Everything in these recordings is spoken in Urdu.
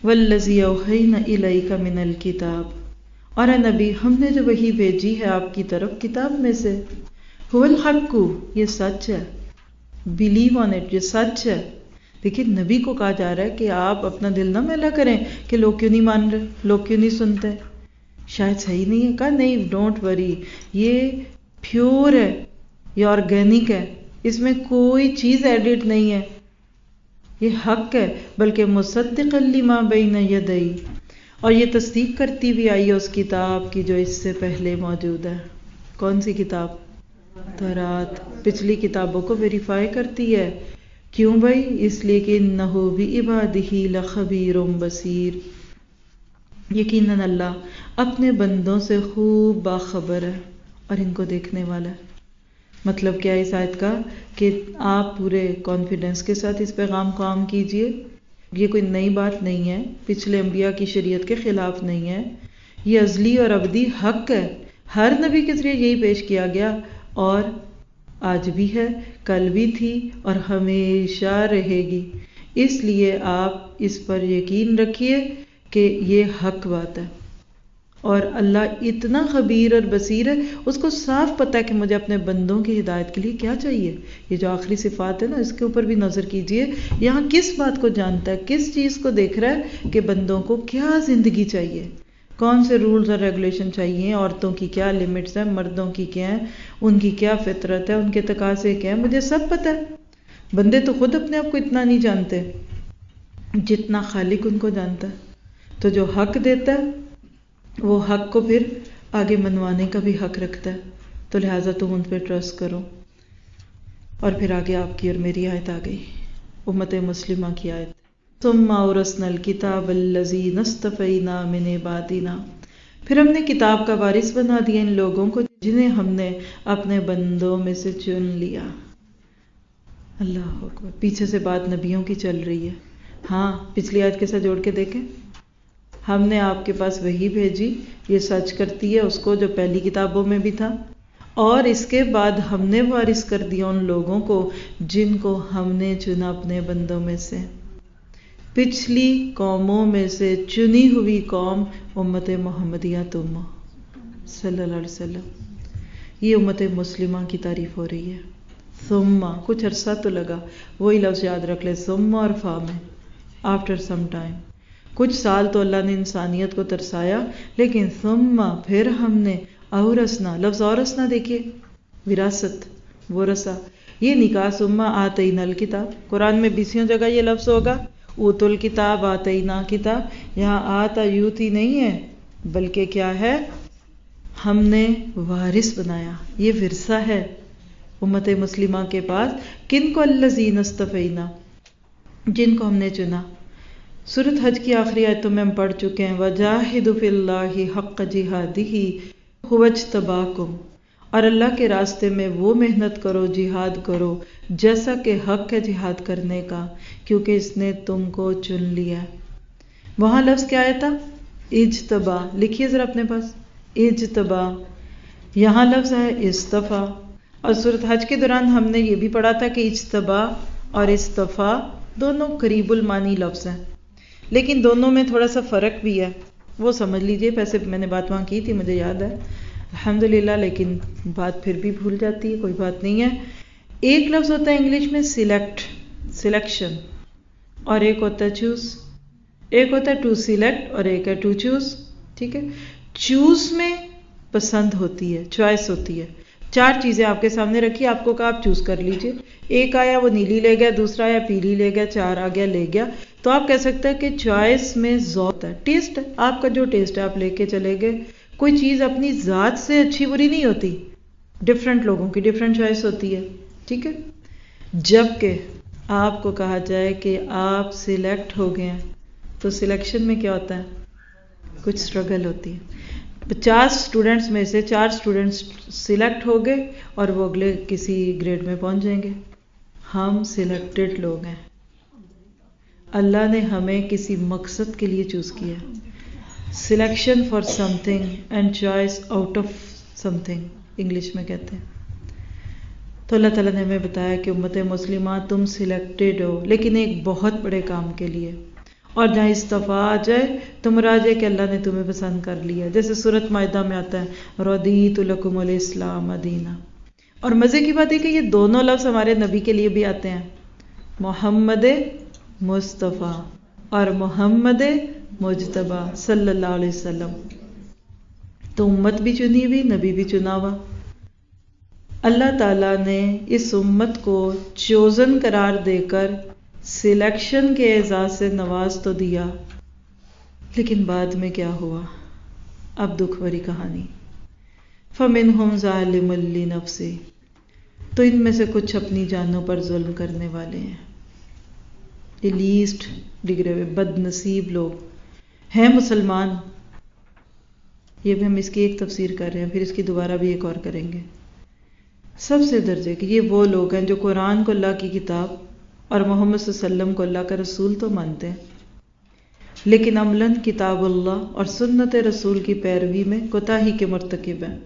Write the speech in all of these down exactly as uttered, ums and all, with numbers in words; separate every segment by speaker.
Speaker 1: والذی اوحینا الیک من الکتاب، اور اے نبی ہم نے جو وحی بھیجی ہے آپ کی طرف کتاب میں سے، هو الحق، یہ سچ ہے، بلیو آن اٹ، یہ سچ ہے۔ دیکھیں نبی کو کہا جا رہا ہے کہ آپ اپنا دل نہ میلا کریں کہ لوگ کیوں نہیں مان رہے، لوگ کیوں نہیں سنتے، شاید صحیح نہیں ہے۔ کہا نہیں، ڈونٹ وری، یہ پیور ہے، یہ آرگینک ہے، اس میں کوئی چیز ایڈٹ نہیں ہے، یہ حق ہے، بلکہ مصدقا لما بین یدی، اور یہ تصدیق کرتی بھی آئی ہے اس کتاب کی جو اس سے پہلے موجود ہے۔ کون سی کتاب؟ تورات، پچھلی کتابوں کو ویریفائی کرتی ہے۔ کیوں بھائی؟ اس لیے کہ انہ بعبادہ لخبیر بصیر، یقیناً اللہ اپنے بندوں سے خوب باخبر ہے اور ان کو دیکھنے والا ہے۔ مطلب کیا اس آیت کا؟ کہ آپ پورے کانفیڈنس کے ساتھ اس پیغام کو عام کیجئے، یہ کوئی نئی بات نہیں ہے، پچھلے انبیاء کی شریعت کے خلاف نہیں ہے، یہ ازلی اور ابدی حق ہے، ہر نبی کے ذریعے یہی پیش کیا گیا، اور آج بھی ہے، کل بھی تھی اور ہمیشہ رہے گی۔ اس لیے آپ اس پر یقین رکھیے کہ یہ حق بات ہے، اور اللہ اتنا خبیر اور بصیر ہے، اس کو صاف پتہ ہے کہ مجھے اپنے بندوں کی ہدایت کے لیے کیا چاہیے۔ یہ جو آخری صفات ہے نا، اس کے اوپر بھی نظر کیجئے، یہاں کس بات کو جانتا ہے، کس چیز کو دیکھ رہا ہے کہ بندوں کو کیا زندگی چاہیے، کون سے رولز اور ریگولیشن چاہیے، عورتوں کی کیا لیمٹس ہیں، مردوں کی کیا ہیں، ان کی کیا فطرت ہے، ان کے تقاضے کیا ہیں، مجھے سب پتہ ہے۔ بندے تو خود اپنے آپ کو اتنا نہیں جانتے جتنا خالق ان کو جانتا ہے، تو جو حق دیتا ہے وہ حق کو پھر آگے منوانے کا بھی حق رکھتا ہے، تو لہٰذا تم ان پہ ٹرسٹ کرو۔ اور پھر آگے آپ کی اور میری آیت آ گئی، امت مسلمہ کی آیت، ثم اورثنا الکتاب الذین اصطفینا من عبادنا، پھر ہم نے کتاب کا وارث بنا دیا ان لوگوں کو جنہیں ہم نے اپنے بندوں میں سے چن لیا۔ اللہ اکبر، پیچھے سے بات نبیوں کی چل رہی ہے۔ ہاں، پچھلی آیت کے ساتھ جوڑ کے دیکھیں، ہم نے آپ کے پاس وحی بھیجی، یہ سچ کرتی ہے اس کو جو پہلی کتابوں میں بھی تھا، اور اس کے بعد ہم نے وارث کر دیا ان لوگوں کو جن کو ہم نے چنا اپنے بندوں میں سے۔ پچھلی قوموں میں سے چنی ہوئی قوم امت محمدیہ تم صلی اللہ علیہ وسلم، یہ امت مسلمہ کی تعریف ہو رہی ہے۔ ثم، کچھ عرصہ تو لگا، وہی لفظ یاد رکھ لے، ثم اور فا میں، آفٹر سم ٹائم، کچھ سال تو اللہ نے انسانیت کو ترسایا، لیکن ثم، پھر ہم نے اورثنا، لفظ اورثنا دیکھیے، وراثت، ورثہ، یہ نکاح ثم آتینا الکتاب، قرآن میں بیسیوں جگہ یہ لفظ ہوگا، اوت الکتاب، آتینا کتاب، یہاں آتا یوتی نہیں ہے، بلکہ کیا ہے، ہم نے وارث بنایا، یہ ورثہ ہے امت مسلمہ کے پاس۔ کن کو؟ الذین اصطفینا، جن کو ہم نے چنا۔ سورۃ حج کی آخری آیتوں میں ہم پڑھ چکے ہیں، وَجَاهِدُوا فِي اللَّهِ حَقَّ جِهَادِهِ هُوَ اجْتَبَاكُمْ، اور اللہ کے راستے میں وہ محنت کرو، جہاد کرو جیسا کہ حق ہے جہاد کرنے کا، کیونکہ اس نے تم کو چن لیا۔ وہاں لفظ کیا آیا تھا؟ اجتبا، لکھیے ذرا اپنے پاس، اجتبا، یہاں لفظ ہے استفا، اور سورۃ حج کے دوران ہم نے یہ بھی پڑھا تھا کہ اجتبا اور استفا دونوں قریب المانی لفظ ہیں، لیکن دونوں میں تھوڑا سا فرق بھی ہے، وہ سمجھ لیجئے۔ ویسے میں نے بات وہاں کی تھی، مجھے یاد ہے الحمدللہ، لیکن بات پھر بھی بھول جاتی ہے، کوئی بات نہیں ہے۔ ایک لفظ ہوتا ہے انگلش میں سلیکٹ، سلیکشن، اور ایک ہوتا ہے چوز، ایک ہوتا ہے ٹو سلیکٹ اور ایک ہے ٹو چوز، ٹھیک ہے۔ چوز میں پسند ہوتی ہے، چوائس ہوتی ہے، چار چیزیں آپ کے سامنے رکھی، آپ کو کہا آپ چوز کر لیجئے، ایک آیا وہ نیلی لے گیا، دوسرا آیا پیلی لے گیا، چار آ گیا لے گیا، تو آپ کہہ سکتے ہیں کہ چوائس میں ذوق ہے، ٹیسٹ ہے، آپ کا جو ٹیسٹ ہے آپ لے کے چلے گئے۔ کوئی چیز اپنی ذات سے اچھی بری نہیں ہوتی، ڈفرینٹ لوگوں کی ڈفرینٹ چوائس ہوتی ہے، ٹھیک ہے۔ جبکہ آپ کو کہا جائے کہ آپ سلیکٹ ہو گئے ہیں، تو سلیکشن میں کیا ہوتا ہے؟ کچھ سٹرگل ہوتی ہے۔ پچاس سٹوڈنٹس میں سے چار سٹوڈنٹس سلیکٹ ہو گئے اور وہ اگلے کسی گریڈ میں پہنچ جائیں گے۔ ہم سلیکٹڈ لوگ ہیں، اللہ نے ہمیں کسی مقصد کے لیے چوز کیا، selection for something and choice out of something English میں کہتے ہیں۔ تو اللہ تعالیٰ نے ہمیں بتایا کہ امت مسلمہ تم سلیکٹڈ ہو، لیکن ایک بہت بڑے کام کے لیے، اور جہاں استفا آ جائے تو مراد ہے کہ اللہ نے تمہیں پسند کر لیا، جیسے سورۃ مائدہ میں آتا ہے رضیت لکم الاسلام دینا۔ اور مزے کی بات ہے کہ یہ دونوں لفظ ہمارے نبی کے لیے بھی آتے ہیں، محمد مصطفیٰ اور محمد مجتبیٰ صلی اللہ علیہ وسلم۔ تو امت بھی چنی ہوئی، نبی بھی چنا ہوا۔ اللہ تعالیٰ نے اس امت کو چوزن قرار دے کر سلیکشن کے اعزاز سے نواز تو دیا، لیکن بعد میں کیا ہوا؟ اب دکھ بھری کہانی۔ فَمِنْهُمْ ظَالِمٌ لِنَفْسِهِ، تو ان میں سے کچھ اپنی جانوں پر ظلم کرنے والے ہیں۔ یہ لیسٹ ڈگرے ہوئے بد نصیب لوگ ہیں مسلمان۔ یہ بھی ہم اس کی ایک تفسیر کر رہے ہیں، پھر اس کی دوبارہ بھی ایک اور کریں گے۔ سب سے درجے کہ یہ وہ لوگ ہیں جو قرآن کو اللہ کی کتاب اور محمد صلی اللہ علیہ وسلم کو اللہ کا رسول تو مانتے ہیں، لیکن عملاً کتاب اللہ اور سنت رسول کی پیروی میں کوتاہی کے مرتکب ہیں۔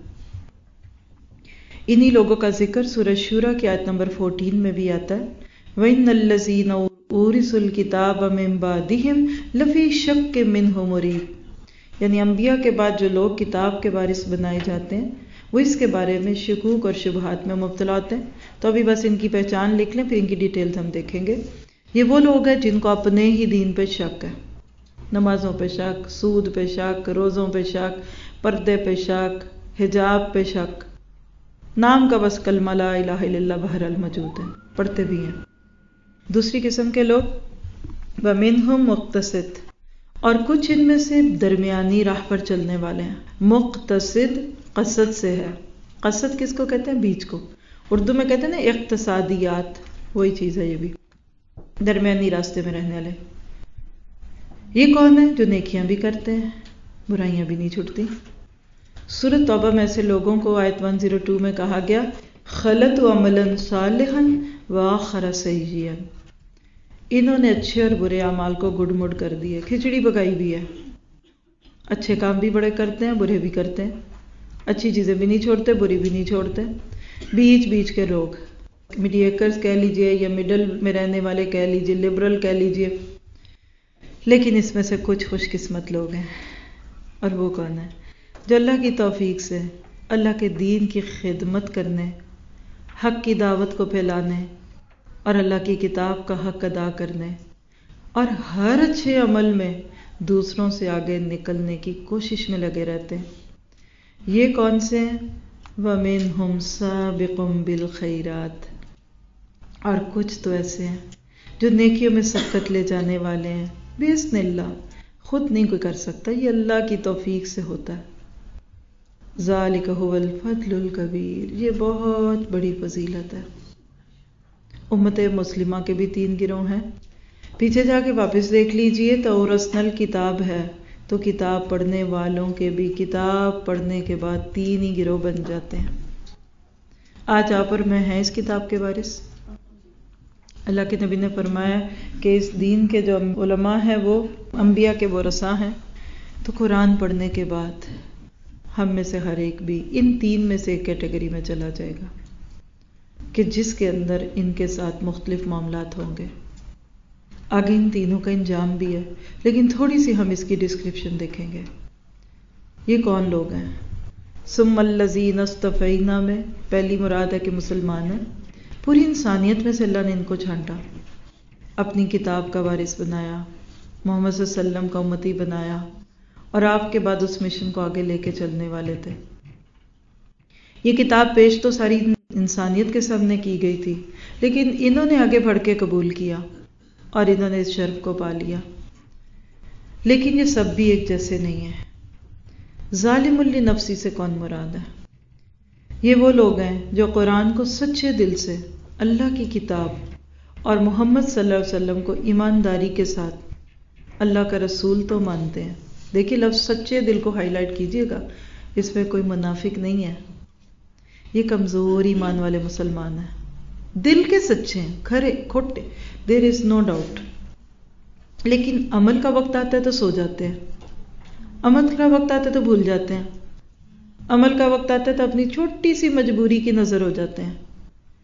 Speaker 1: انہی لوگوں کا ذکر سورہ شورى کی آیت نمبر چودہ میں بھی آتا ہے، وَإِنَّ الَّذِينَ أُورِثُوا الْكِتَابَ مِن بَعْدِهِمْ لَفِي شَكٍّ مِّنْهُ مُرِيبٍ، یعنی انبیاء کے بعد جو لوگ کتاب کے وارث بنائے جاتے ہیں وہ اس کے بارے میں شکوک اور شبہات میں مبتلا ہوتے ہیں۔ تو ابھی بس ان کی پہچان لکھ لیں، پھر ان کی ڈیٹیلز ہم دیکھیں گے۔ یہ وہ لوگ ہیں جن کو اپنے ہی دین پہ شک ہے، نمازوں پہ شک، سود پہ شک، روزوں پہ شک، پردے پہ شک، حجاب پہ شک، نام کا بس کلمہ لا الہ الا اللہ بہرحال موجود ہے، پڑھتے بھی ہیں۔ دوسری قسم کے لوگ وَمِنْهُمْ مُقْتَصِدٌ، اور کچھ ان میں سے درمیانی راہ پر چلنے والے ہیں۔ مقتصد قصد سے ہے، قصد کس کو کہتے ہیں؟ بیچ کو۔ اردو میں کہتے ہیں نا اقتصادیات، وہی چیز ہے یہ بھی، درمیانی راستے میں رہنے والے۔ یہ کون ہے؟ جو نیکیاں بھی کرتے ہیں، برائیاں بھی نہیں چھوڑتی۔ سورۃ توبہ میں ایسے لوگوں کو آیت ایک سو دو میں کہا گیا خلط عملا صالحا وآخر سیئا، انہوں نے اچھے اور برے اعمال کو گڑ مڑ کر دیے، کھچڑی پکائی بھی ہے۔ اچھے کام بھی بڑے کرتے ہیں، برے بھی کرتے ہیں، اچھی چیزیں بھی نہیں چھوڑتے، بری بھی نہیں چھوڑتے، بیچ بیچ کے لوگ، میڈیکرز کہہ لیجئے یا مڈل میں رہنے والے کہہ لیجئے، لبرل کہہ لیجئے، لیکن اس میں سے کچھ خوش قسمت لوگ ہیں۔ اور وہ کون ہے؟ جو اللہ کی توفیق سے اللہ کے دین کی خدمت کرنے، حق کی دعوت کو پھیلانے اور اللہ کی کتاب کا حق ادا کرنے اور ہر اچھے عمل میں دوسروں سے آگے نکلنے کی کوشش میں لگے رہتے ہیں۔ یہ کون سے ہیں؟ وَمِنْهُمْ سَابِقٌ بِالْخَيْرَاتِ، اور کچھ تو ایسے ہیں جو نیکیوں میں سبقت لے جانے والے ہیں، بِإِذْنِ اللہ، خود نہیں کوئی کر سکتا، یہ اللہ کی توفیق سے ہوتا ہے۔ ذَلِكَ هُوَ الْفَضْلُ الْكَبِيرُ، یہ بہت بڑی فضیلت ہے۔ امت مسلمہ کے بھی تین گروہ ہیں، پیچھے جا کے واپس دیکھ لیجئے تو اورثنا کتاب ہے، تو کتاب پڑھنے والوں کے بھی کتاب پڑھنے کے بعد تین ہی گروہ بن جاتے ہیں۔ آج آپ اور میں ہیں اس کتاب کے وارث۔ اللہ کے نبی نے فرمایا کہ اس دین کے جو علماء ہیں وہ انبیاء کے ورثاء ہیں، تو قرآن پڑھنے کے بعد ہم میں سے ہر ایک بھی ان تین میں سے ایک کیٹیگری میں چلا جائے گا کہ جس کے اندر ان کے ساتھ مختلف معاملات ہوں گے۔ آگے ان تینوں کا انجام بھی ہے، لیکن تھوڑی سی ہم اس کی ڈسکرپشن دیکھیں گے۔ یہ کون لوگ ہیں؟ ثم الذین اصطفینا میں پہلی مراد ہے کہ مسلمان ہیں، پوری انسانیت میں سے اللہ نے ان کو چھانٹا، اپنی کتاب کا وارث بنایا، محمد صلی اللہ علیہ وسلم کا امتی بنایا، اور آپ کے بعد اس مشن کو آگے لے کے چلنے والے تھے۔ یہ کتاب پیش تو ساری انسانیت کے سامنے کی گئی تھی، لیکن انہوں نے آگے بڑھ کے قبول کیا اور انہوں نے اس شرف کو پا لیا۔ لیکن یہ سب بھی ایک جیسے نہیں ہیں۔ ظالم لنفسی سے کون مراد ہے؟ یہ وہ لوگ ہیں جو قرآن کو سچے دل سے، اللہ کی کتاب اور محمد صلی اللہ علیہ وسلم کو ایمانداری کے ساتھ اللہ کا رسول تو مانتے ہیں۔ دیکھیے لفظ سچے دل کو ہائی لائٹ کیجئے گا، اس میں کوئی منافق نہیں ہے۔ یہ کمزور ایمان والے مسلمان ہیں، دل کے سچے ہیں، کھرے کھوٹے، دیر از نو ڈاؤٹ، لیکن عمل کا وقت آتا ہے تو سو جاتے ہیں، عمل کا وقت آتا ہے تو بھول جاتے ہیں، عمل کا وقت آتا ہے تو اپنی چھوٹی سی مجبوری کی نظر ہو جاتے ہیں،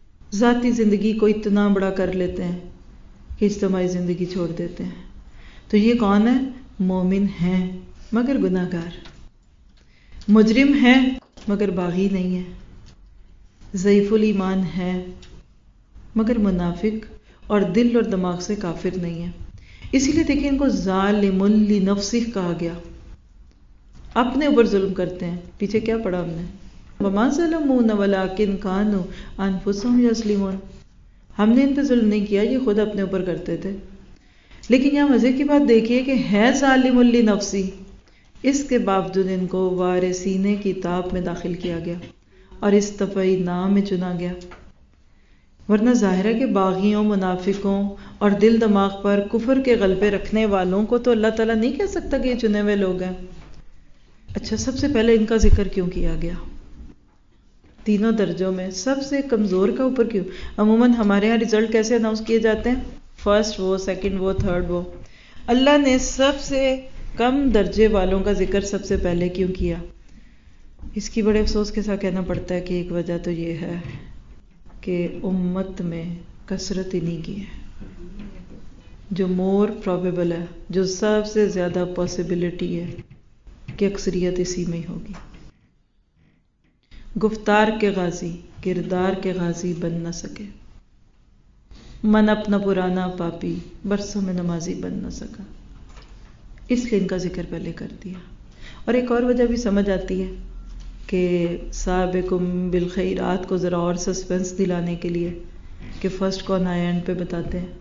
Speaker 1: ذاتی زندگی کو اتنا بڑا کر لیتے ہیں کہ اجتماعی زندگی چھوڑ دیتے ہیں۔ تو یہ کون ہے؟ مومن ہیں مگر گناہ گار، مجرم ہیں مگر باغی نہیں ہے، ضعیف الایمان ہے مگر منافق اور دل اور دماغ سے کافر نہیں ہے۔ اسی لیے دیکھیں ان کو ظالم لنفسہ کہا گیا، اپنے اوپر ظلم کرتے ہیں۔ پیچھے کیا پڑھا ہم نے؟ وما ظلمون ولکن کانوا انفسهم یظلمون، ہم نے ان پہ ظلم نہیں کیا، یہ خود اپنے اوپر کرتے تھے۔ لیکن یہاں مزے کی بات دیکھیے کہ ہے ظالم لنفسہ، اس کے باوجود ان کو وارثین کتاب میں داخل کیا گیا اور استفائی نام میں چنا گیا، ورنہ ظاہر ہے کہ باغیوں، منافقوں اور دل دماغ پر کفر کے غلبے رکھنے والوں کو تو اللہ تعالیٰ نہیں کہہ سکتا کہ یہ چنے ہوئے لوگ ہیں۔ اچھا، سب سے پہلے ان کا ذکر کیوں کیا گیا؟ تینوں درجوں میں سب سے کمزور کا اوپر کیوں؟ عموماً ہمارے ہاں رزلٹ کیسے اناؤنس کیے جاتے ہیں؟ فرسٹ وہ، سیکنڈ وہ، تھرڈ وہ۔ اللہ نے سب سے کم درجے والوں کا ذکر سب سے پہلے کیوں کیا؟ اس کی بڑے افسوس کے ساتھ کہنا پڑتا ہے کہ ایک وجہ تو یہ ہے کہ امت میں کثرت انہی کی ہے، جو مور پروبیبل ہے، جو سب سے زیادہ پاسبلٹی ہے کہ اکثریت اسی میں ہی ہوگی۔ گفتار کے غازی کردار کے غازی بن نہ سکے، من اپنا پرانا پاپی برسوں میں نمازی بن نہ سکا، اس لیے ان کا ذکر پہلے کر دیا۔ اور ایک اور وجہ بھی سمجھ آتی ہے کہ سابقکم بالخیرات کو ذرا اور سسپینس دلانے کے لیے کہ فرسٹ کون آیا اینڈ پہ بتاتے ہیں۔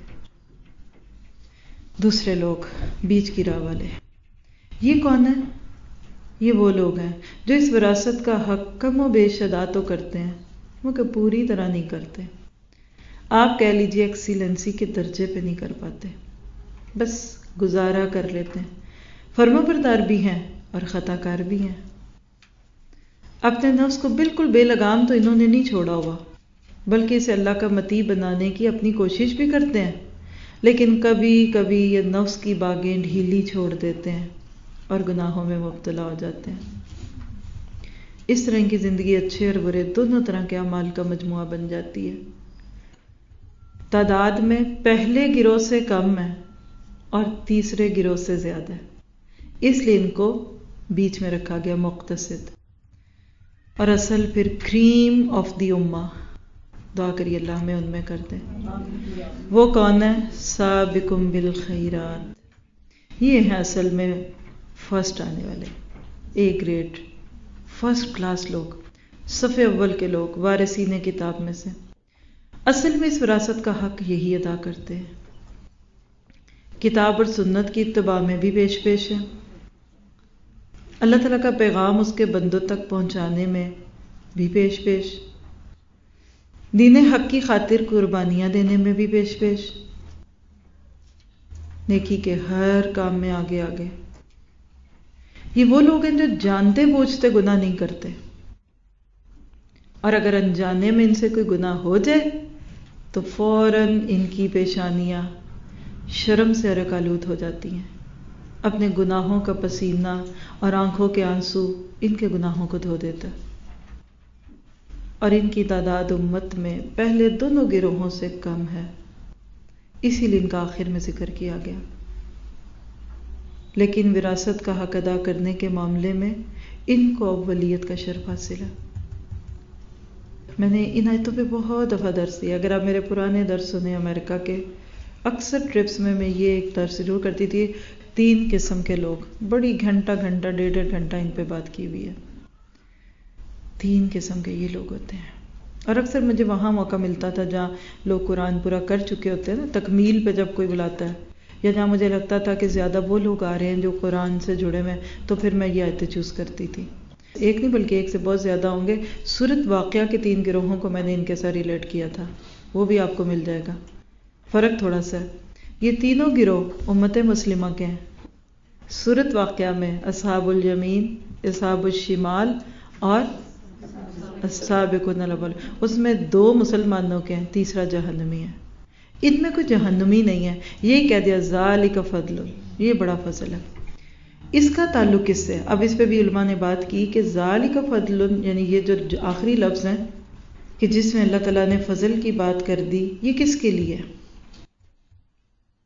Speaker 1: دوسرے لوگ بیچ کی راہ والے، یہ کون ہے؟ یہ وہ لوگ ہیں جو اس وراثت کا حق کم و بیش ادا تو کرتے ہیں مگر پوری طرح نہیں کرتے۔ آپ کہہ لیجئے ایکسیلنسی کے درجے پہ نہیں کر پاتے، بس گزارا کر لیتے ہیں، فرما بردار بھی ہیں اور خطا کار بھی ہیں۔ اپنے نفس کو بالکل بے لگام تو انہوں نے نہیں چھوڑا ہوا، بلکہ اسے اللہ کا مطیع بنانے کی اپنی کوشش بھی کرتے ہیں، لیکن کبھی کبھی یہ نفس کی باگیں ڈھیلی چھوڑ دیتے ہیں اور گناہوں میں مبتلا ہو جاتے ہیں۔ اس طرح کی زندگی اچھے اور برے دونوں طرح کے اعمال کا مجموعہ بن جاتی ہے، تعداد میں پہلے گروہ سے کم ہے اور تیسرے گروہ سے زیادہ ہے، اس لیے ان کو بیچ میں رکھا گیا، مقتصد، اور اصل پھر کریم آف دی امہ۔ دعا کریے اللہ ہمیں ان میں کر دے۔ وہ کون ہے؟ سابقکم بالخیرات، یہ ہیں اصل میں فرسٹ آنے والے، اے گریڈ، فرسٹ کلاس لوگ، صف اول کے لوگ، وارثین کتاب میں سے۔ اصل میں اس وراثت کا حق یہی ادا کرتے ہیں، کتاب اور سنت کی اتباع میں بھی پیش پیش ہے، اللہ تعالیٰ کا پیغام اس کے بندوں تک پہنچانے میں بھی پیش پیش، دین حق کی خاطر قربانیاں دینے میں بھی پیش پیش، نیکی کے ہر کام میں آگے آگے۔ یہ وہ لوگ ہیں جو جانتے بوجھتے گناہ نہیں کرتے، اور اگر انجانے میں ان سے کوئی گناہ ہو جائے تو فوراً ان کی پیشانیاں شرم سے عرق آلود ہو جاتی ہیں، اپنے گناہوں کا پسینہ اور آنکھوں کے آنسو ان کے گناہوں کو دھو دیتا ہے، اور ان کی تعداد امت میں پہلے دونوں گروہوں سے کم ہے، اسی لیے ان کا آخر میں ذکر کیا گیا۔ لیکن وراثت کا حق ادا کرنے کے معاملے میں ان کو اولیت کا شرف حاصل ہے۔ میں نے ان آیتوں پہ بہت دفعہ درس دیا، اگر آپ میرے پرانے درس سنیں امریکہ کے، اکثر ٹرپس میں میں یہ ایک درس ضرور کرتی تھی، تین قسم کے لوگ، بڑی گھنٹہ گھنٹہ ڈیڑھ ڈیڑھ گھنٹہ ان پہ بات کی ہوئی ہے۔ تین قسم کے یہ لوگ ہوتے ہیں، اور اکثر مجھے وہاں موقع ملتا تھا جہاں لوگ قرآن پورا کر چکے ہوتے ہیں نا، تکمیل پہ جب کوئی بلاتا ہے، یا جہاں مجھے لگتا تھا کہ زیادہ وہ لوگ آ رہے ہیں جو قرآن سے جڑے ہوئے ہیں، تو پھر میں یہ آیتیں چوز کرتی تھی۔ ایک نہیں بلکہ ایک سے بہت زیادہ ہوں گے۔ سورۃ واقعہ کے تین گروہوں کو میں نے ان کے ساتھ ریلیٹ کیا تھا، وہ بھی آپ کو مل جائے گا، فرق تھوڑا سا ہے۔ یہ تینوں گروہ امت مسلمہ کے ہیں۔ سورۃ واقعہ میں اصحاب الیمین، اصحاب الشمال اور السابقون الاولون، اس میں دو مسلمانوں کے ہیں، تیسرا جہنمی ہے۔ ان میں کوئی جہنمی نہیں ہے، یہ کہہ دیا ذالک فضل، یہ بڑا فضل ہے۔ اس کا تعلق کس سے؟ اب اس پہ بھی علماء نے بات کی کہ ذالک فضل، یعنی یہ جو آخری لفظ ہیں کہ جس میں اللہ تعالیٰ نے فضل کی بات کر دی، یہ کس کے لیے؟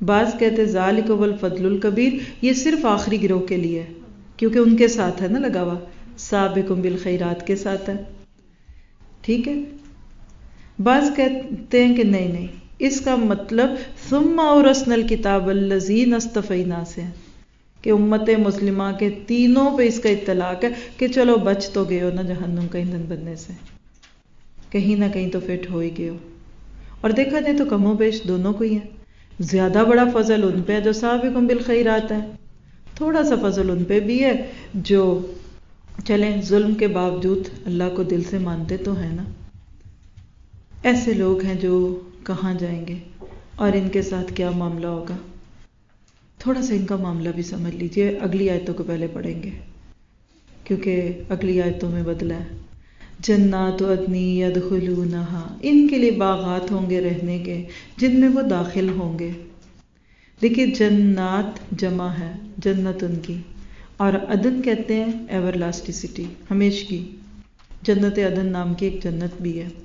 Speaker 1: بعض کہتے ذالک والفضل الکبیر، یہ صرف آخری گروہ کے لیے ہے کیونکہ ان کے ساتھ ہے نا لگا ہوا، سابقون بالخیرات کے ساتھ ہے، ٹھیک ہے۔ بعض کہتے ہیں کہ نہیں نہیں، اس کا مطلب ثم اورثنا الکتاب الذین اصطفینا سے ہے کہ امت مسلمہ کے تینوں پہ اس کا اطلاق ہے کہ چلو بچ تو گئے ہو نا جہنم کا ایندھن بننے سے، کہیں نہ کہیں تو فٹ ہو ہی گئے ہو۔ اور دیکھا جائے تو کم و بیش دونوں کو ہی ہے، زیادہ بڑا فضل ان پہ ہے جو سابقون بالخیرات ہے، تھوڑا سا فضل ان پہ بھی ہے جو چلیں ظلم کے باوجود اللہ کو دل سے مانتے تو ہیں نا۔ ایسے لوگ ہیں جو کہاں جائیں گے اور ان کے ساتھ کیا معاملہ ہوگا، تھوڑا سا ان کا معاملہ بھی سمجھ لیجئے، اگلی آیتوں کو پہلے پڑھیں گے کیونکہ اگلی آیتوں میں بدلا ہے۔ جنات عدن یدخلونہا، ان کے لیے باغات ہوں گے رہنے کے جن میں وہ داخل ہوں گے۔ دیکھیے جنات جمع ہے جنت ان کی، اور عدن کہتے ہیں ایور لاسٹیسٹی، ہمیشگی۔ جنت عدن نام کی ایک جنت بھی ہے،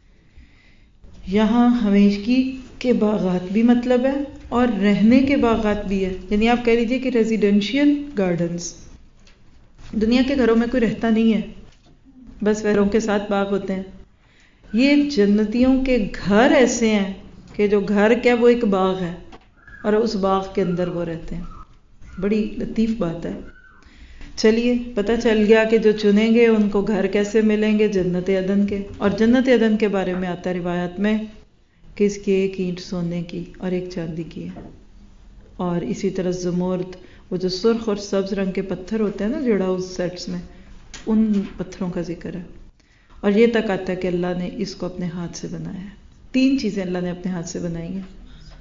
Speaker 1: یہاں ہمیشگی کے باغات بھی مطلب ہے اور رہنے کے باغات بھی ہے، یعنی آپ کہہ لیجئے کہ ریزیڈینشیل گارڈنز۔ دنیا کے گھروں میں کوئی رہتا نہیں ہے، بس گھروں کے ساتھ باغ ہوتے ہیں، یہ جنتیوں کے گھر ایسے ہیں کہ جو گھر کیا وہ ایک باغ ہے اور اس باغ کے اندر وہ رہتے ہیں۔ بڑی لطیف بات ہے۔ چلیے پتہ چل گیا کہ جو چنیں گے ان کو گھر کیسے ملیں گے، جنت عدن کے۔ اور جنت عدن کے بارے میں آتا ہے روایت میں کہ اس کی ایک اینٹ سونے کی اور ایک چاندی کی ہے، اور اسی طرح زمرد، وہ جو سرخ اور سبز رنگ کے پتھر ہوتے ہیں نا جڑا اس سیٹس میں، ان پتھروں کا ذکر ہے۔ اور یہ تک آتا ہے کہ اللہ نے اس کو اپنے ہاتھ سے بنایا ہے، تین چیزیں اللہ نے اپنے ہاتھ سے بنائی ہیں،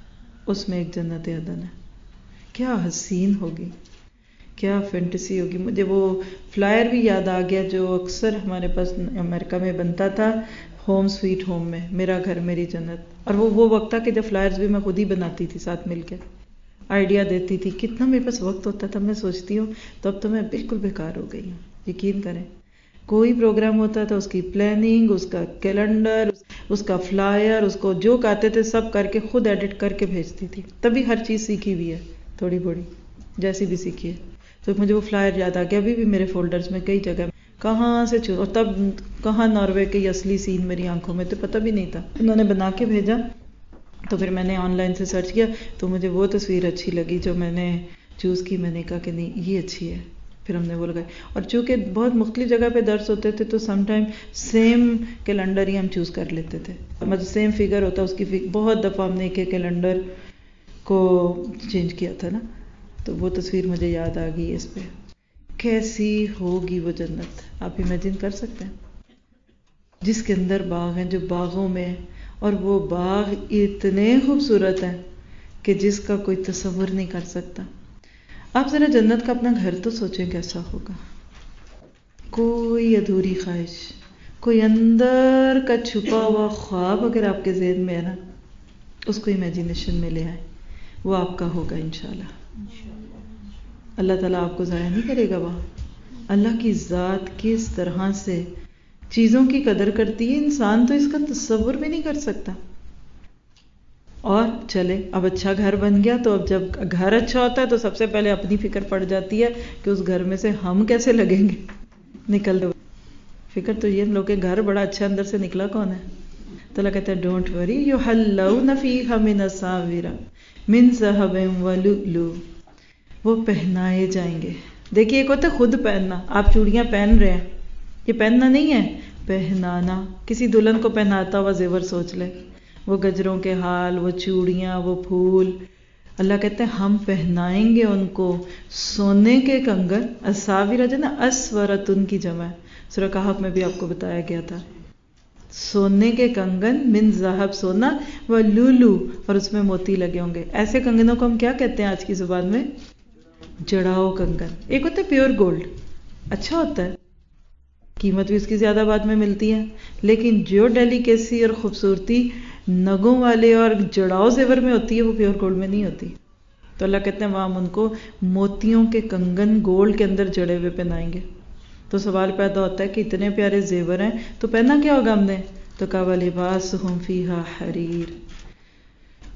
Speaker 1: اس میں ایک جنت عدن ہے۔ کیا حسین ہوگی، کیا فینٹیسی ہوگی۔ مجھے وہ فلائر بھی یاد آ گیا جو اکثر ہمارے پاس امریکہ میں بنتا تھا، ہوم سویٹ ہوم میں، میرا گھر میری جنت۔ اور وہ وہ وقت تھا کہ جب فلائرز بھی میں خود ہی بناتی تھی ساتھ مل کے، آئیڈیا دیتی تھی۔ کتنا میرے پاس وقت ہوتا تھا، میں سوچتی ہوں تو اب تو میں بالکل بیکار ہو گئی ہوں، یقین کریں۔ کوئی پروگرام ہوتا تھا اس کی پلاننگ، اس کا کیلنڈر، اس کا فلائر، اس کو جو کہتے تھے سب کر کے خود ایڈٹ کر کے بھیجتی تھی، تبھی ہر چیز سیکھی ہوئی ہے، تھوڑی بڑی جیسی بھی سیکھی ہے۔ تو مجھے وہ فلائر یاد آ گیا، ابھی بھی میرے فولڈرز میں کئی جگہ، کہاں سے چھو، اور تب کہاں ناروے کے اصلی سین میری آنکھوں میں تو پتہ بھی نہیں تھا۔ انہوں نے بنا کے بھیجا تو پھر میں نے آن لائن سے سرچ کیا تو مجھے وہ تصویر اچھی لگی جو میں نے چوز کی، میں نے کہا کہ نہیں یہ اچھی ہے، پھر ہم نے وہ لگائی۔ اور چونکہ بہت مختلف جگہ پہ درس ہوتے تھے تو سم ٹائم سیم کیلنڈر ہی ہم چوز کر لیتے تھے، مطلب سیم فگر ہوتا اس کی فگر، بہت دفعہ ہم نے ایک کیلنڈر کو چینج کیا تھا نا، تو وہ تصویر مجھے یاد آ گئی اس پہ۔ کیسی ہوگی وہ جنت، آپ امیجن کر سکتے ہیں، جس کے اندر باغ ہیں، جو باغوں میں، اور وہ باغ اتنے خوبصورت ہیں کہ جس کا کوئی تصور نہیں کر سکتا۔ آپ ذرا جنت کا اپنا گھر تو سوچیں کیسا ہوگا، کوئی ادھوری خواہش، کوئی اندر کا چھپا ہوا خواب اگر آپ کے ذہن میں ہے نا، اس کو امیجینیشن میں لے آئیں، وہ آپ کا ہوگا انشاءاللہ۔ اللہ تعالیٰ آپ کو ضائع نہیں کرے گا وہاں۔ اللہ کی ذات کس طرح سے چیزوں کی قدر کرتی ہے، انسان تو اس کا تصور بھی نہیں کر سکتا۔ اور چلے اب اچھا گھر بن گیا تو اب جب گھر اچھا ہوتا ہے تو سب سے پہلے اپنی فکر پڑ جاتی ہے کہ اس گھر میں سے ہم کیسے لگیں گے، نکل دو فکر تو یہ ہم لوگ کے گھر بڑا اچھا اندر سے نکلا کون ہے۔ تو اللہ کہتا ہے ڈونٹ وری یحلون فیہا من اساور من ذہب ولؤلؤ، وہ پہنائے جائیں گے۔ دیکھیے ایک ہوتا ہے خود پہننا، آپ چوڑیاں پہن رہے ہیں، یہ پہننا نہیں ہے، پہنانا۔ کسی دلہن کو پہناتا ہوا زیور سوچ لے، وہ گجروں کے حال، وہ چوڑیاں، وہ پھول۔ اللہ کہتے ہیں ہم پہنائیں گے ان کو سونے کے کنگن، اساور جو نا اسورتن کی جمع ہے، سورہ کہف میں بھی آپ کو بتایا گیا تھا، سونے کے کنگن، من ذہب سونا، و لولو اور اس میں موتی لگے ہوں گے۔ ایسے کنگنوں کو ہم کیا کہتے ہیں آج کی زبان میں؟ جڑاؤ کنگن۔ ایک ہوتا ہے پیور گولڈ، اچھا ہوتا ہے، قیمت بھی اس کی زیادہ بعد میں ملتی ہے، لیکن جو ڈیلیکیسی اور خوبصورتی نگوں والے اور جڑاؤ زیور میں ہوتی ہے وہ پیور گولڈ میں نہیں ہوتی۔ تو اللہ کہتے ہیں وہاں ہم ان کو موتیوں کے کنگن گولڈ کے اندر جڑے ہوئے پہنائیں گے۔ تو سوال پیدا ہوتا ہے کہ اتنے پیارے زیور ہیں تو پہنا کیا ہوگا ہم نے؟ تو کہا وَلِبَاسُهُمْ فِيهَا حَرِيرٌ،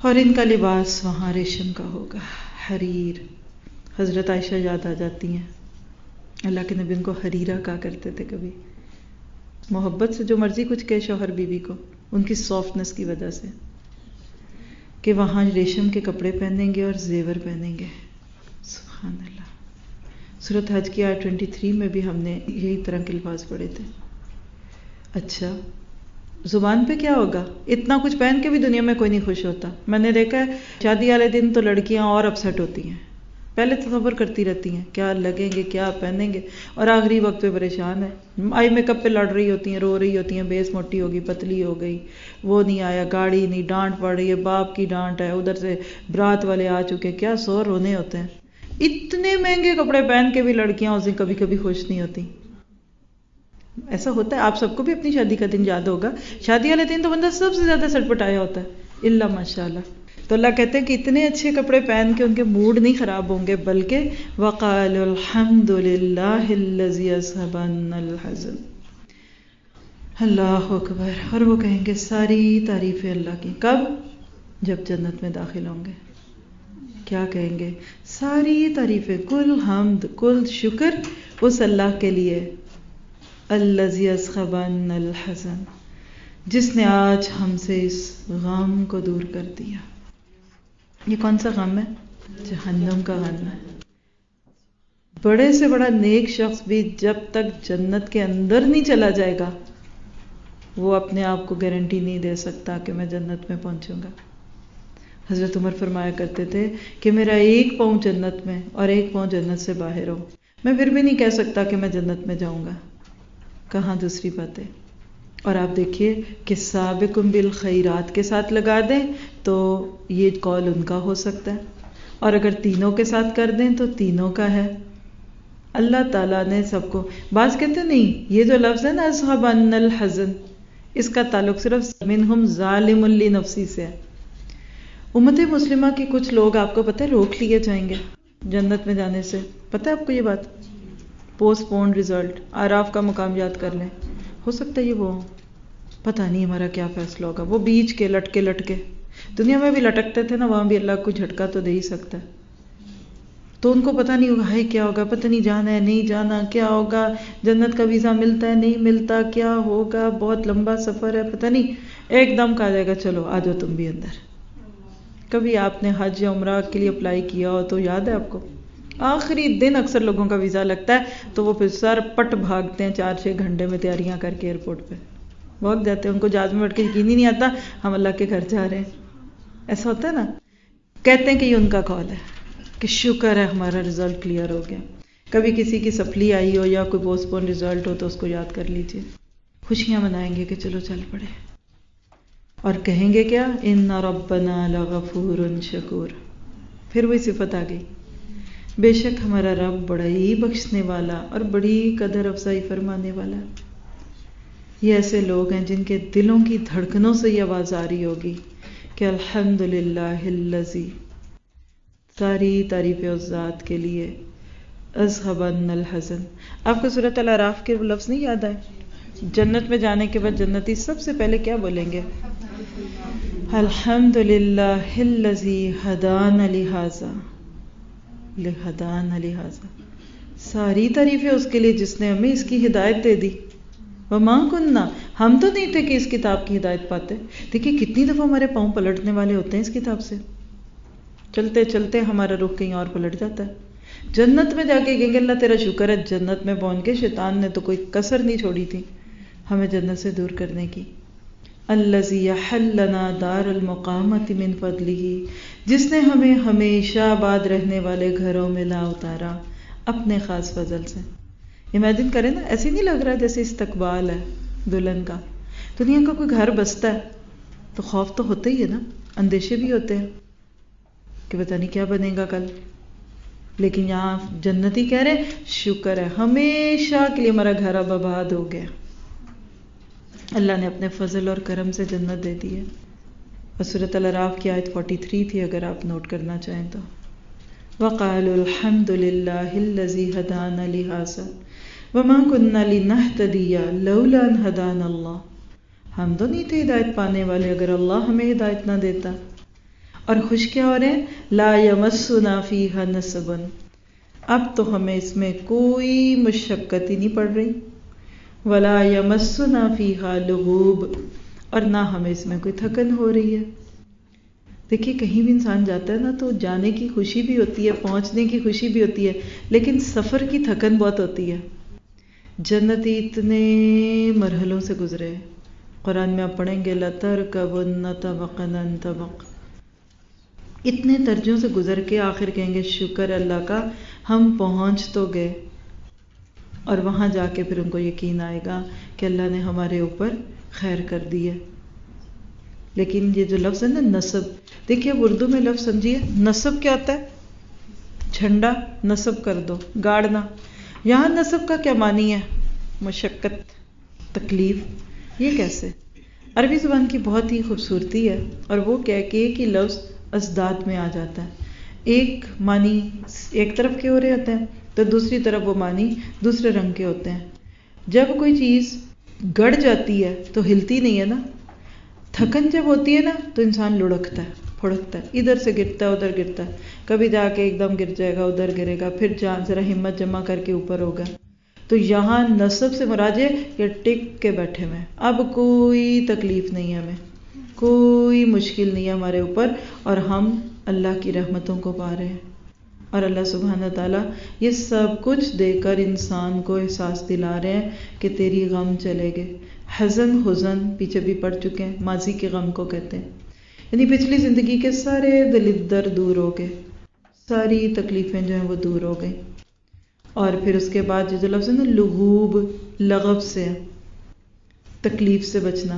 Speaker 1: اور ان کا لباس وہاں ریشم کا ہوگا، حریر۔ حضرت عائشہ یاد آ جاتی ہیں، اللہ کے نبی ان کو حریرہ کہا کرتے تھے، کبھی محبت سے جو مرضی کچھ کہے شوہر بیوی کو، ان کی سافٹنس کی وجہ سے، کہ وہاں ریشم کے کپڑے پہنیں گے اور زیور پہنیں گے۔ سبحان اللہ۔ سورۃ حج کی آیت تیئیس میں بھی ہم نے یہی طرح کے الفاظ پڑھے تھے۔ اچھا زبان پہ کیا ہوگا؟ اتنا کچھ پہن کے بھی دنیا میں کوئی نہیں خوش ہوتا۔ میں نے دیکھا ہے شادی والے دن تو لڑکیاں اور اپسیٹ ہوتی ہیں، پہلے تصور کرتی رہتی ہیں کیا لگیں گے، کیا پہنیں گے، اور آخری وقت پہ پریشان ہے، آئی میک اپ پہ لڑ رہی ہوتی ہیں، رو رہی ہوتی ہیں، بیس موٹی ہوگی، پتلی ہو گئی، وہ نہیں آیا، گاڑی نہیں، ڈانٹ پڑ رہی ہے، باپ کی ڈانٹ ہے، ادھر سے برات والے آ چکے، کیا سو رونے ہوتے ہیں۔ اتنے مہنگے کپڑے پہن کے بھی لڑکیاں اس دن کبھی کبھی خوش نہیں ہوتی۔ ایسا ہوتا ہے، آپ سب کو بھی اپنی شادی کا دن یاد ہوگا، شادی والے دن تو بندہ سب سے زیادہ سٹ پٹایا ہوتا ہے، الا ماشاء اللہ۔ تو اللہ کہتے ہیں کہ اتنے اچھے کپڑے پہن کے ان کے موڈ نہیں خراب ہوں گے، بلکہ وَقَالُوا الْحَمْدُ لِلَّهِ الَّذِي أَذْهَبَ عَنَّا الْحَزَنَ۔ اللہ اکبر۔ اور وہ کہیں گے ساری تعریفیں اللہ کی، کب؟ جب جنت میں داخل ہوں گے۔ کیا کہیں گے؟ ساری تعریفیں، کل حمد، کل شکر اس اللہ کے لیے، الَّذِي أَذْهَبَ عَنَّا الْحَزَنَ، جس نے آج ہم سے اس غم کو دور کر دیا۔ یہ کون سا غم ہے؟ جہنم کا غم ہے۔ بڑے سے بڑا نیک شخص بھی جب تک جنت کے اندر نہیں چلا جائے گا وہ اپنے آپ کو گارنٹی نہیں دے سکتا کہ میں جنت میں پہنچوں گا۔ حضرت عمر فرمایا کرتے تھے کہ میرا ایک پاؤں جنت میں اور ایک پاؤں جنت سے باہر ہو، میں پھر بھی نہیں کہہ سکتا کہ میں جنت میں جاؤں گا، کہاں دوسری باتیں۔ اور آپ دیکھیے کہ سابقم بالخیرات کے ساتھ لگا دیں تو یہ قول ان کا ہو سکتا ہے، اور اگر تینوں کے ساتھ کر دیں تو تینوں کا ہے۔ اللہ تعالیٰ نے سب کو، بعض کہتے نہیں یہ جو لفظ ہے نا اصحاب ان الحزن، اس کا تعلق صرف منہم ظالم لنفسی سے ہے۔ امت مسلمہ کے کچھ لوگ آپ کو پتہ ہے روک لیے جائیں گے جنت میں جانے سے، پتہ ہے آپ کو یہ بات؟ پوسٹ پون رزلٹ، آراف کا مقام یاد کر لیں، ہو سکتا ہے یہ وہ، پتہ نہیں ہمارا کیا فیصلہ ہوگا۔ وہ بیچ کے لٹکے لٹکے دنیا میں بھی لٹکتے تھے نا، وہاں بھی اللہ کو جھٹکا تو دے ہی سکتا ہے۔ تو ان کو پتہ نہیں ہوگا ہائے کیا ہوگا، پتہ نہیں جانا ہے نہیں جانا، کیا ہوگا، جنت کا ویزا ملتا ہے نہیں ملتا، کیا ہوگا، بہت لمبا سفر ہے، پتہ نہیں، ایک دم کہا جائے گا چلو آ جاؤ تم بھی اندر۔ کبھی آپ نے حج یا عمرہ کے لیے اپلائی کیا ہو تو یاد ہے آپ کو، آخری دن اکثر لوگوں کا ویزا لگتا ہے تو وہ پھر سر پٹ بھاگتے ہیں چار چھ گھنٹے میں تیاریاں کر کے ایئرپورٹ پہ بھاگ جاتے ہیں، ان کو جہاز میں بیٹھ کے یقین ہی نہیں آتا ہم اللہ کے گھر جا رہے ہیں۔ ایسا ہوتا ہے نا، کہتے ہیں کہ یہ ان کا قول ہے کہ شکر ہے ہمارا رزلٹ کلیئر ہو گیا۔ کبھی کسی کی سپلی آئی ہو یا کوئی پوسٹ پون رزلٹ ہو تو اس کو یاد کر لیجئے، خوشیاں منائیں گے کہ چلو چل پڑے، اور کہیں گے کیا؟ ان ربنا لغفور شکور۔ پھر وہی صفت آ گئی، بے شک ہمارا رب بڑا ہی بخشنے والا اور بڑی قدر افزائی فرمانے والا۔ یہ ایسے لوگ ہیں جن کے دلوں کی دھڑکنوں سے یہ آواز آ رہی ہوگی کہ الحمدللہ الذی، ساری تعریف اس ذات کے لیے، اذھب عنا الحزن۔ آپ کو سورۃ الاعراف کے لفظ نہیں یاد آئے؟ جنت میں جانے کے بعد جنتی سب سے پہلے کیا بولیں گے؟ الحمدللہ الذی ھدانا لھذا، لھدانا لھذا، ساری تعریفیں اس کے لیے جس نے ہمیں اس کی ہدایت دے دی۔ وما کننا، ہم تو نہیں تھے کہ اس کتاب کی ہدایت پاتے۔ دیکھیے کتنی دفعہ ہمارے پاؤں پلٹنے والے ہوتے ہیں اس کتاب سے، چلتے چلتے ہمارا رخ کہیں اور پلٹ جاتا ہے۔ جنت میں جا کے کہیں گے اللہ تیرا شکر ہے جنت میں پہنچ کے شیطان نے تو کوئی کسر نہیں چھوڑی تھی ہمیں جنت سے دور کرنے کی۔ الذی احلنا دار المقامۃ من فضلہ، جس نے ہمیں ہمیشہ آباد رہنے والے گھروں میں لا اتارا اپنے خاص فضل سے۔ امیجن کریں نا، ایسے نہیں لگ رہا جیسے استقبال ہے دلہن کا۔ دنیا کا کوئی گھر بستا ہے تو خوف تو ہوتا ہی ہے نا، اندیشے بھی ہوتے ہیں کہ پتہ نہیں کیا بنے گا کل، لیکن یہاں جنتی کہہ رہے شکر ہے ہمیشہ کے لیے ہمارا گھر اب آباد ہو گیا، اللہ نے اپنے فضل اور کرم سے جنت دے دی ہے۔ اور سورۃ الاعراف کی آیت تینتالیس تھی اگر آپ نوٹ کرنا چاہیں تو، وَقَالُوا الْحَمْدُ لِلَّهِ الَّذِي هَدَانَا لِهَذَا وَمَا كُنَّا لِنَهْتَدِيَ لَوْلَا أَنْ هَدَانَا اللَّهُ، ہم تو نہیں تھے ہدایت پانے والے اگر اللہ ہمیں ہدایت نہ دیتا۔ اور خوش کیا ہو رہے ہیں؟ لا یمسنا فیہا نصب، اب تو ہمیں اس میں کوئی مشقت ہی نہیں پڑ رہی، ولا یمسنا فیہا لغوب، اور نہ ہمیں اس میں کوئی تھکن ہو رہی ہے۔ دیکھیے کہیں بھی انسان جاتا ہے نا تو جانے کی خوشی بھی ہوتی ہے، پہنچنے کی خوشی بھی ہوتی ہے، لیکن سفر کی تھکن بہت ہوتی ہے۔ جنتی اتنے مرحلوں سے گزرے، قرآن میں آپ پڑھیں گے لَتَرْكَبُنَّ طَبَقًا عَن طَبَقٍ، اتنے درجوں سے گزر کے آخر کہیں گے شکر اللہ کا ہم پہنچ تو گئے، اور وہاں جا کے پھر ان کو یقین آئے گا کہ اللہ نے ہمارے اوپر خیر کر دی ہے۔ لیکن یہ جو لفظ ہے نا نصب، دیکھیے اب اردو میں لفظ سمجھیے، نصب کیا ہوتا ہے؟ جھنڈا نصب کر دو، گاڑنا۔ یہاں نصب کا کیا معنی ہے؟ مشقت، تکلیف۔ یہ کیسے؟ عربی زبان کی بہت ہی خوبصورتی ہے، اور وہ کیا کہ ایک ہی لفظ ازداد میں آ جاتا ہے، ایک معنی ایک طرف کے ہو رہے ہوتے ہیں تو دوسری طرف وہ معنی دوسرے رنگ کے ہوتے ہیں۔ جب کوئی چیز گڑ جاتی ہے تو ہلتی نہیں ہے نا، تھکن جب ہوتی ہے نا تو انسان لڑکتا ہے، پھڑکتا ہے، ادھر سے گرتا ہے ادھر گرتا ہے، کبھی جا کے ایک دم گر جائے گا، ادھر گرے گا، پھر ذرا ہمت جمع کر کے اوپر ہوگا۔ تو یہاں نصب سے مراد یہ ٹک کے بیٹھے ہوئے، اب کوئی تکلیف نہیں ہے، ہمیں کوئی مشکل نہیں ہے ہمارے اوپر، اور ہم اللہ کی رحمتوں کو پا رہے ہیں۔ اور اللہ سبحانہ تعالیٰ یہ سب کچھ دے کر انسان کو احساس دلا رہے ہیں کہ تیری غم چلے گئے۔ حزن حزن پیچھے بھی پڑ چکے ہیں، ماضی کے غم کو کہتے ہیں، یعنی پچھلی زندگی کے سارے دلدر دور ہو گئے، ساری تکلیفیں جو ہیں وہ دور ہو گئی۔ اور پھر اس کے بعد جو لفظ ہے نا لغوب، لغب سے تکلیف سے بچنا۔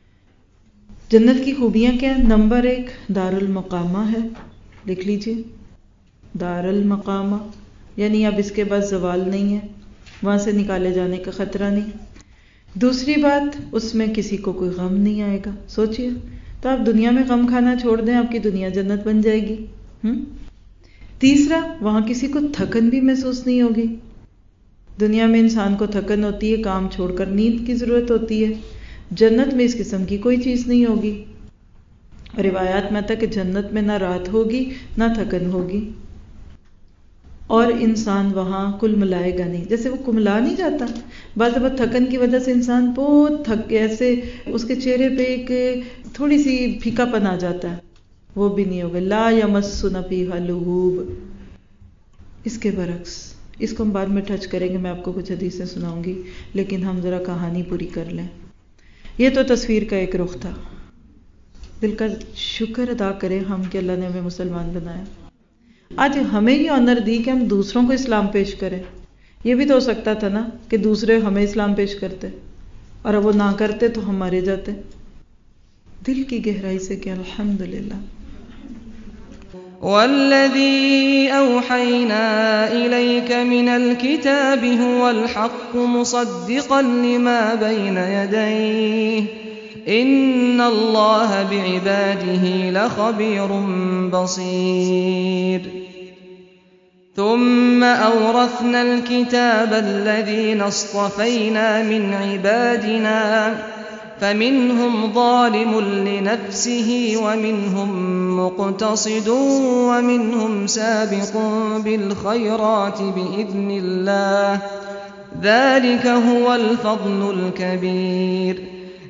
Speaker 1: جنت کی خوبیاں کیا ہیں؟ نمبر ایک دار المقامہ ہے، لکھ لیجئے، دار المقامہ، یعنی اب اس کے بعد زوال نہیں ہے، وہاں سے نکالے جانے کا خطرہ نہیں۔ دوسری بات، اس میں کسی کو کوئی غم نہیں آئے گا۔ سوچئے تو آپ دنیا میں غم کھانا چھوڑ دیں، آپ کی دنیا جنت بن جائے گی۔ ہم؟ تیسرا، وہاں کسی کو تھکن بھی محسوس نہیں ہوگی۔ دنیا میں انسان کو تھکن ہوتی ہے، کام چھوڑ کر نیند کی ضرورت ہوتی ہے، جنت میں اس قسم کی کوئی چیز نہیں ہوگی۔ روایات میں آتا ہے کہ جنت میں نہ رات ہوگی نہ تھکن ہوگی، اور انسان وہاں کل ملائے گا نہیں، جیسے وہ کملا نہیں جاتا، بعض دفعہ تھکن کی وجہ سے انسان بہت تھک کے ایسے اس کے چہرے پہ ایک تھوڑی سی پھیکا پن آ جاتا ہے، وہ بھی نہیں ہوگا۔ لا یمسنا فیہا لغوب، اس کے برعکس، اس کو ہم بعد میں ٹچ کریں گے، میں آپ کو کچھ حدیثیں سناؤں گی، لیکن ہم ذرا کہانی پوری کر لیں۔ یہ تو تصویر کا ایک رخ تھا۔ دل کا شکر ادا کریں ہم کہ اللہ نے ہمیں مسلمان بنایا، آج ہمیں یہ آنر دی کہ ہم دوسروں کو اسلام پیش کریں۔ یہ بھی تو ہو سکتا تھا نا کہ دوسرے ہمیں اسلام پیش کرتے، اور اب وہ نہ کرتے تو ہم مارے جاتے۔ دل کی گہرائی سے کہ الحمدللہ۔
Speaker 2: والذی اوحینا الیک من الکتاب هو الحق مصدقا لما بین یدیہ ان اللہ بعباده لخبیر بصیر۔ ثم أورثنا الكتاب الذين اصطفينا من عبادنا فمنهم ظالم لنفسه ومنهم مقتصد ومنهم سابق بالخيرات بإذن الله ذلك هو الفضل الكبير۔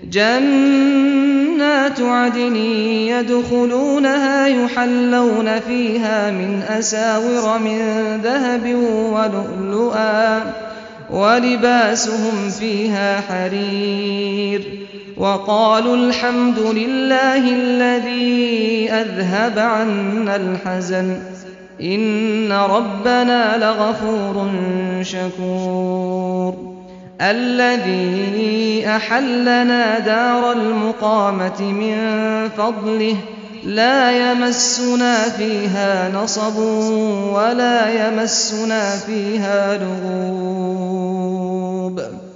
Speaker 2: جنات عدن يدخلونها يحلون فيها من أساور من ذهب ولؤلؤا ولباسهم فيها حرير وقالوا الحمد لله الذي أذهب عنا الحزن إن ربنا لغفور شكور۔ الذي أحلنا دار المقامة من فضله لا يمسنا فيها نصب ولا يمسنا فيها لغوب۔